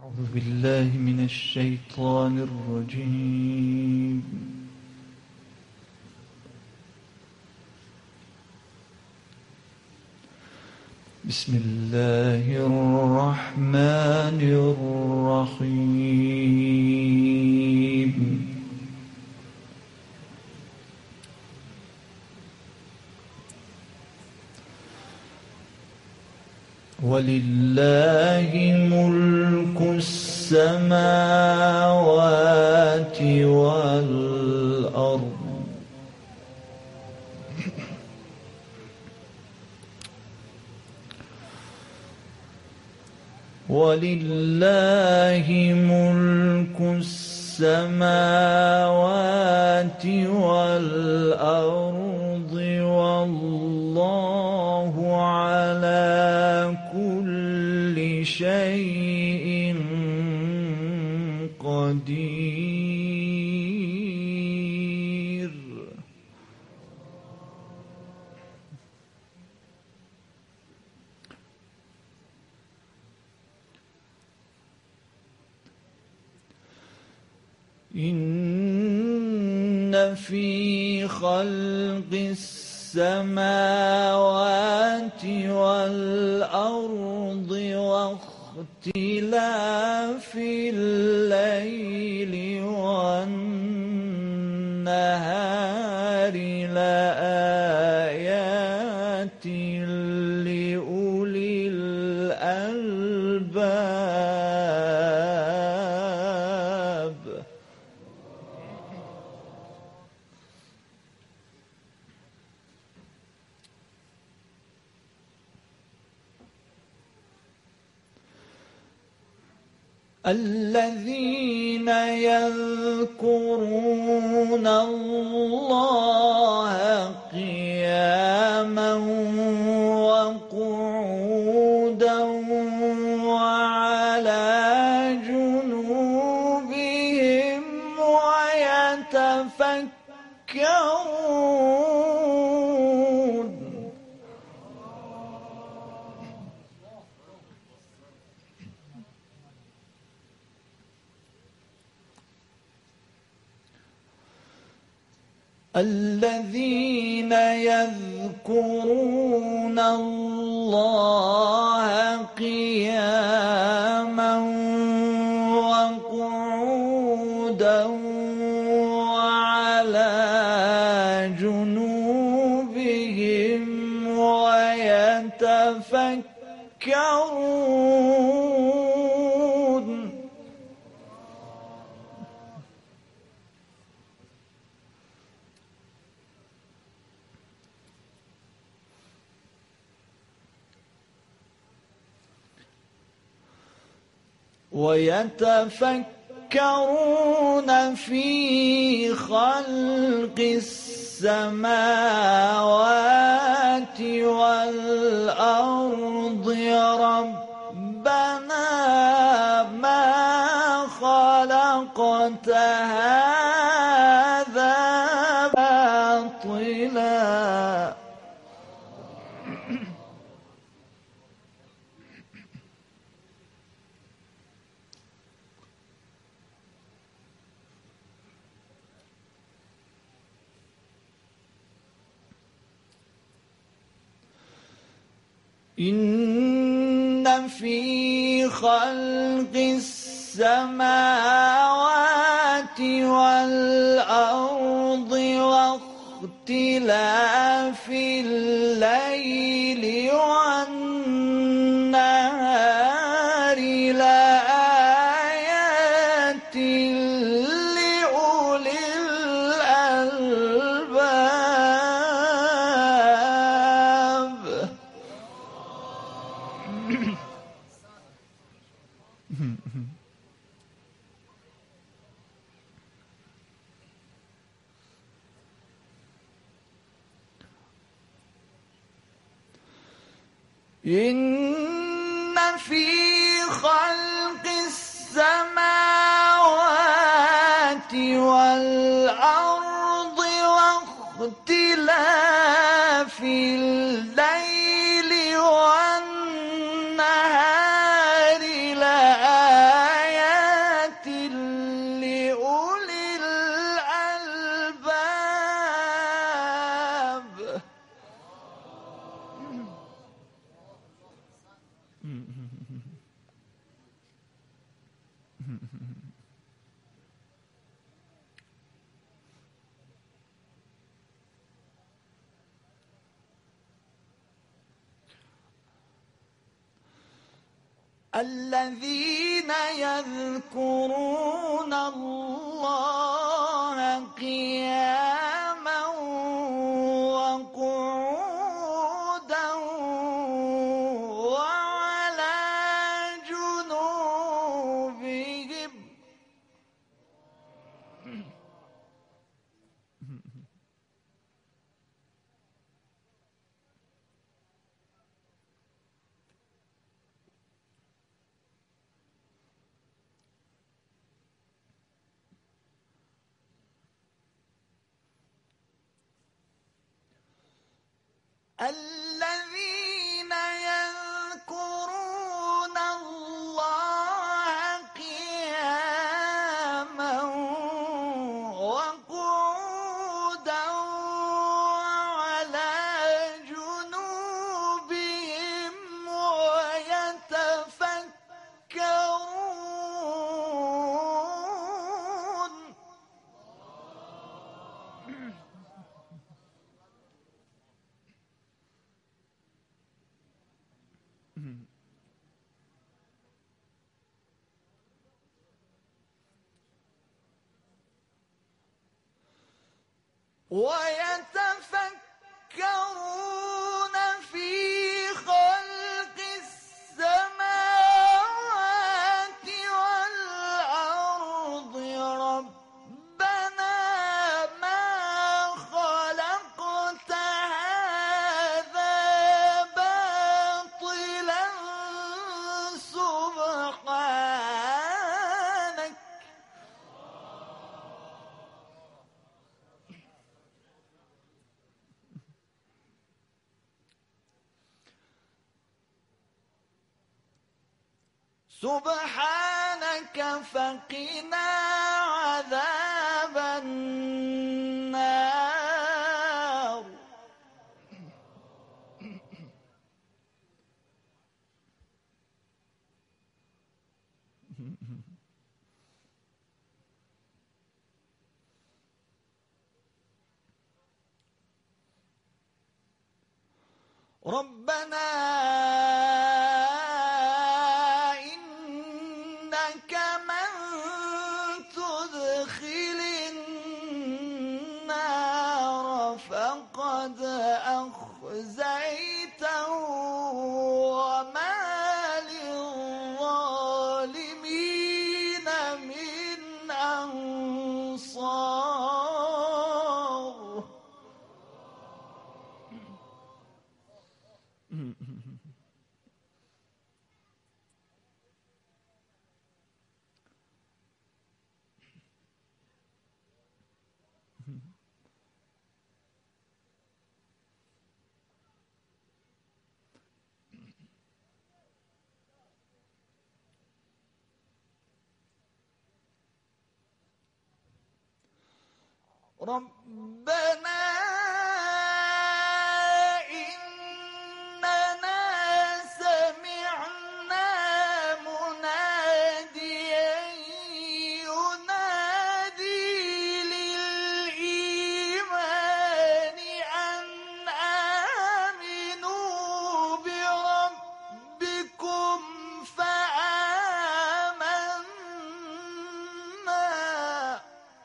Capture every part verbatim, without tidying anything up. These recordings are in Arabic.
أعوذ بالله من الشيطان الرجيم. بسم الله الرحمن الرحيم. ولله ملك السماوات والأرض ولله ملك السماوات والأرض والله على كل شيء قدير. إن في خلق السماوات والأرض واختلاف الليل والنهار لآيات لأولي الألباب. الذين يذكرون الله قياما وقعودا وعلى جنوبهم ويتفكرون. الذين يذكرون الله قياما وقعودا وعلى جنوبهم ويتفكرون. ويتفكرون في خلق السماوات والأرض ربنا ما خلقت هذا باطلا إن في خلق السماوات والأرض واختلاف الليل والنهار لآيات لأولي الألباب. إن في خلق السماوات والأرض واختلاف الليل والنهار لآيات الذين يذكرون الله قياما وقعودا وعلى جنوبهم الذين يذكرون الله قياما وقعودا وعلى جنوبهم ويتفكرون ويتفكرون في خلق السماوات والأرض ربنا ما خلقت هذا باطلا سبحانك سبحانك فقنا عذاب النار ربنا إنك من تدخل النار فقد أخزيته وما للظالمين من أنصار ربنا إننا سمعنا مناديا ينادي للإيمان أن آمنوا بربكم فآمنا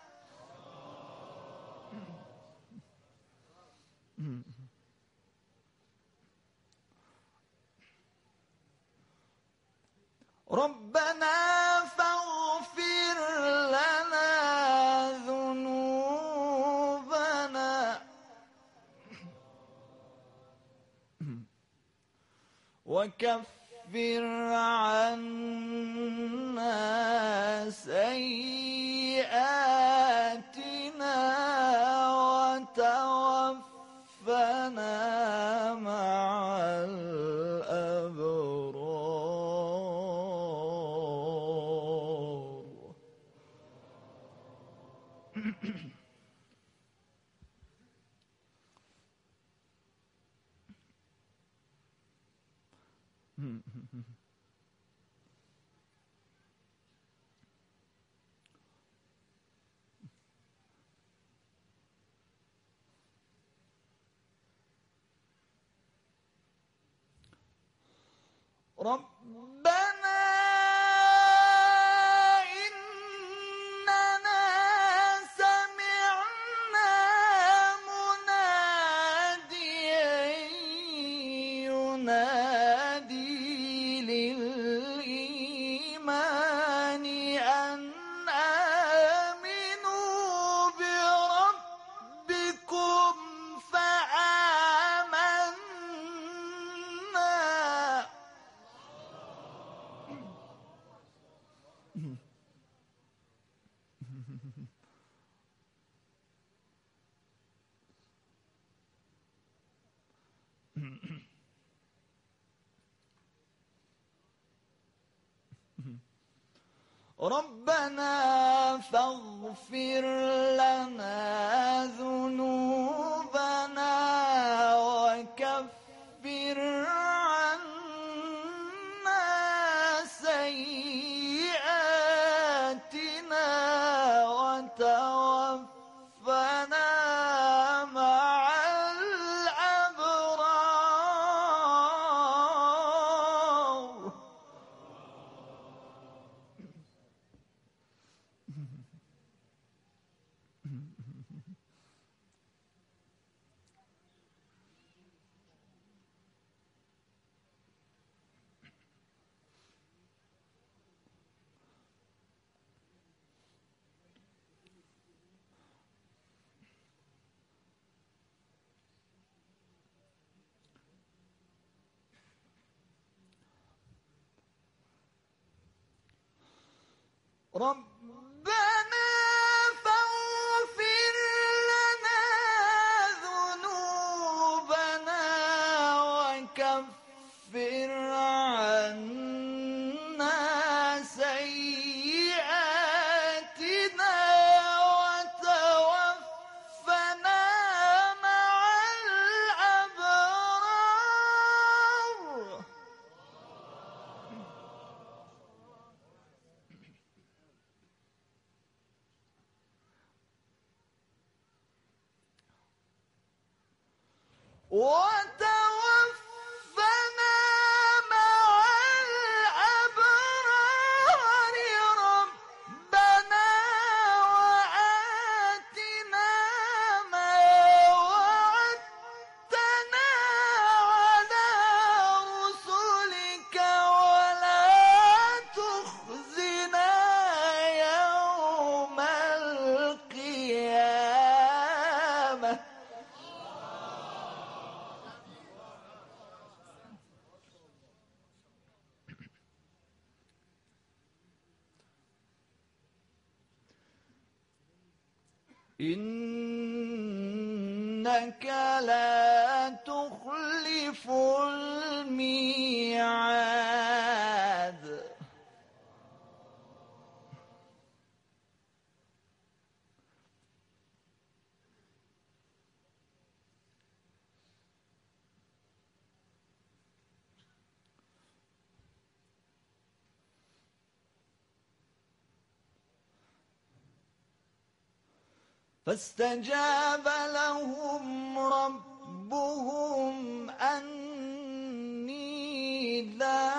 ربنا فاغفر لنا ذنوبنا وكفر عنا سيئاتنا وتوفنا مع الأبرار ربنا إننا سمعنا مناديا ينادي للإيمان أن آمنوا بربكم فآمنا. ربنا فاغفر لنا ذنوبنا وكفر عنا سيئاتنا وتوفنا مع الأبرار. ربنا فاغفر لنا ذنوبنا وكفر عنا سيئاتنا وتوفنا مع الأبرار. وتوفنا مع الأبرار. ربنا وآتنا ما وعدتنا على رسلك ولا تخزنا يوم القيامة. إنك لا تخلف الميعاد. فاستجاب لهم ربهم أني لا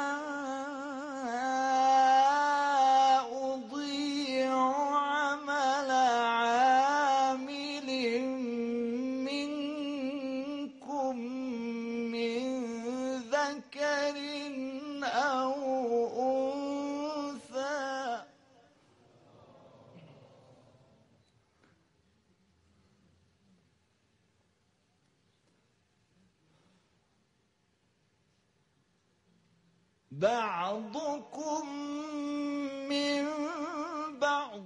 أضيع عمل عامل منكم من ذكر أو أنثى. بعضكم من بعض.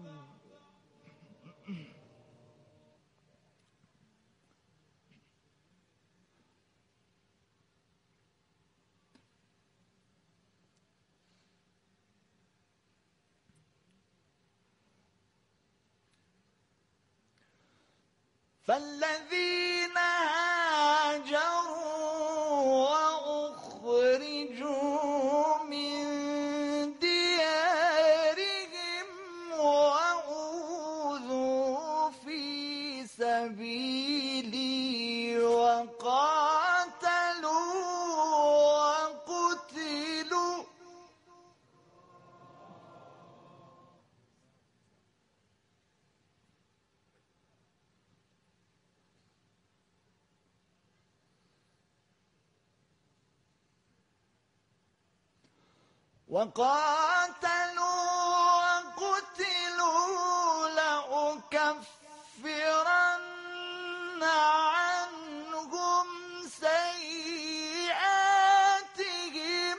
فالذين هاجروا وأخرجوا من ديارهم وأوذوا في سبيلي وقاتلوا وقتلوا وقاتلوا وقتلوا لأكفرن عنهم سيئاتهم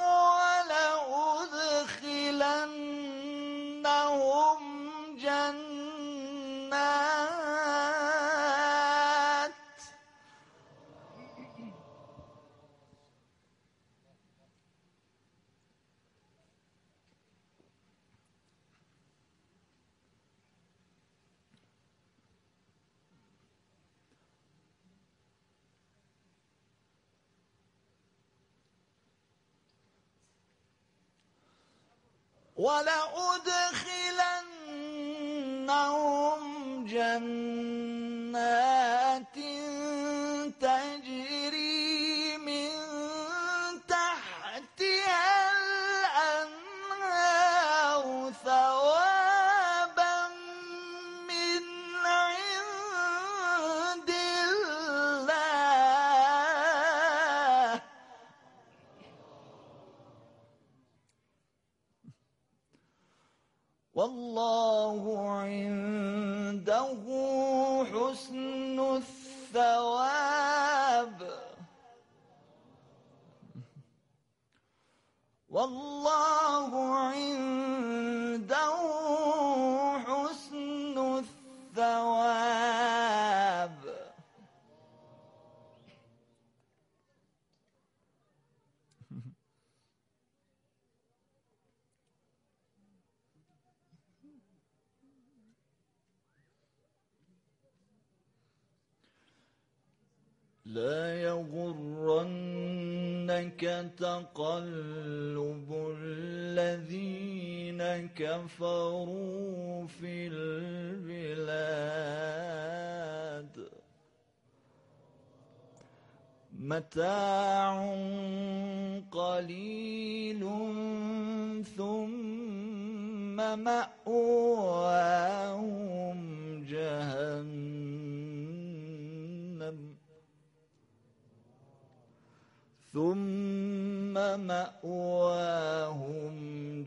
ولأدخلنهم جنات ولأدخلنهم جنات تجري من تحتها الأنهار ثوابا من عند الله والله عنده حسن الثواب والله عنده حسن الثواب لا يغرنك تقلب الذين كفروا في البلاد متاع قليل ثم مأواهم جهنم ثم مأواهم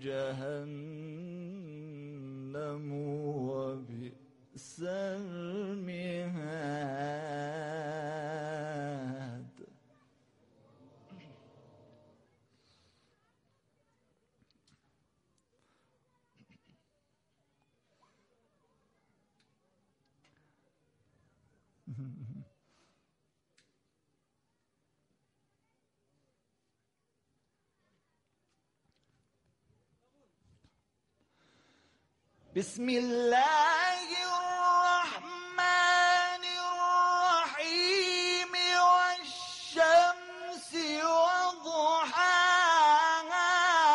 جهنم وبئس المهاد بسم الله الرحمن الرحيم والشمس وضحاها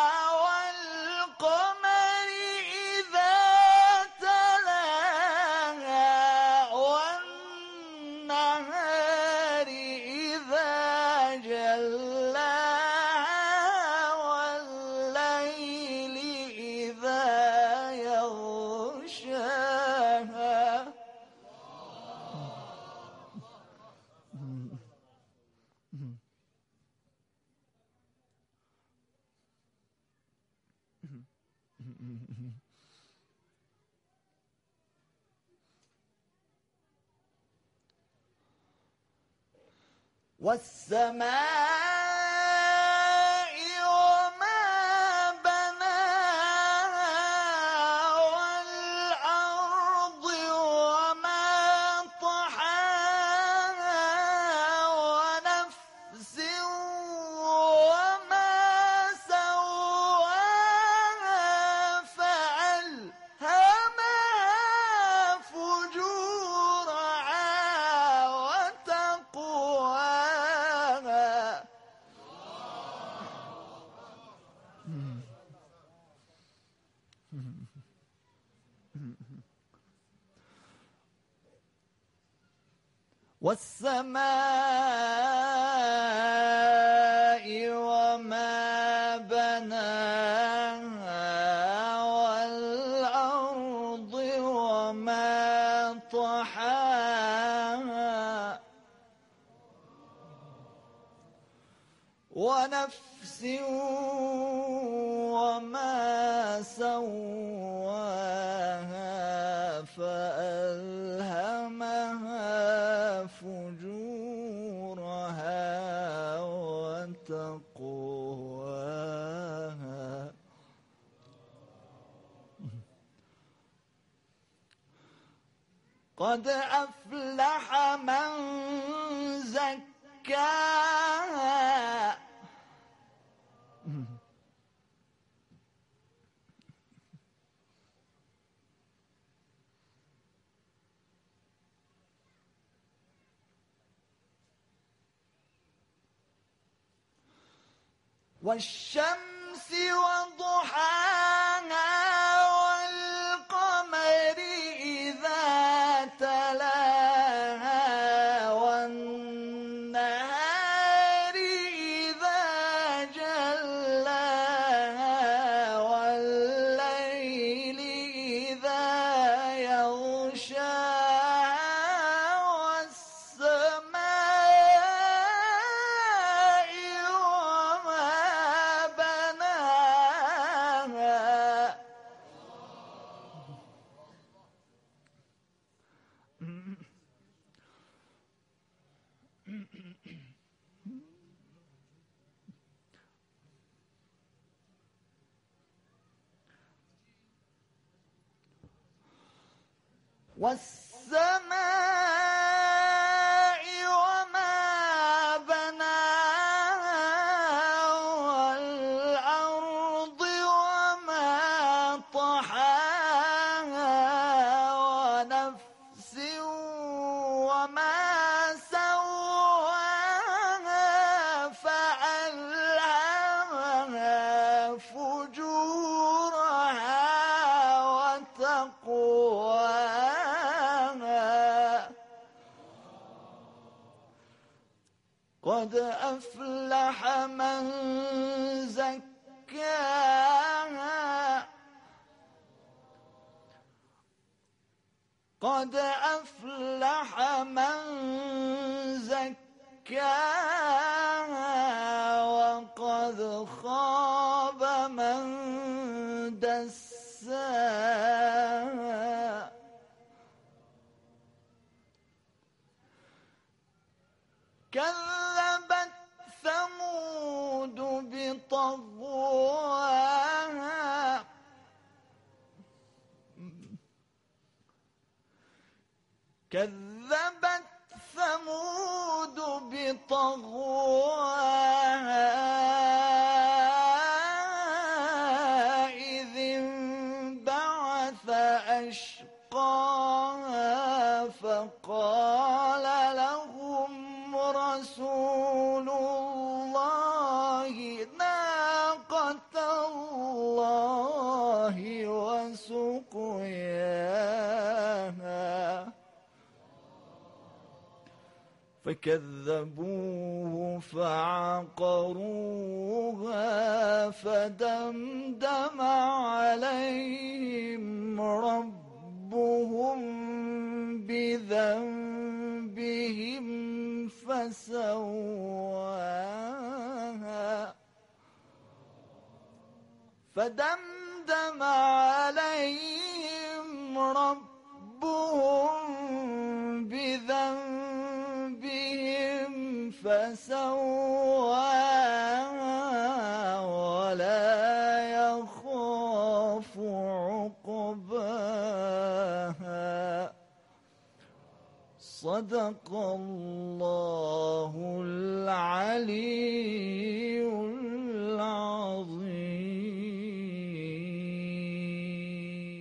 والقمر إذا تلاها والنهار إذا جلاها والليل إذا يغشاها والسماء وما بناها والأرض وما طحاها ونفس وما سواها فألهمها فجورها وتقواها والسماء وما بناها والأرض وما طحاها ونفس وما سواها فألهمها فجورها وتقواها قد أفلح من زكاها والشمس وضحاها والقمر إذا تلاها والنهار إذا جلاها والليل إذا يغشاها والسماء وما بناها والسماء وما بناها والأرض وما طحاها ونفس وما سواها فألهمها فجورها وتقواها قد أفلح من زكاها قد أفلح من زكاها وقد خاب من دساها كذبت ثمود بطغواها كذبت ثمود بطغواها إذ انبعث أشقاها فقال لهم رسول الله ناقة الله وسقياها فكذبوه فعقروها فدمدم عليهم ربهم بذنبهم فسواها فدمدم عليهم ربهم بذنبهم فسواها ولا يخاف عقباها صدق الله العلي العظيم.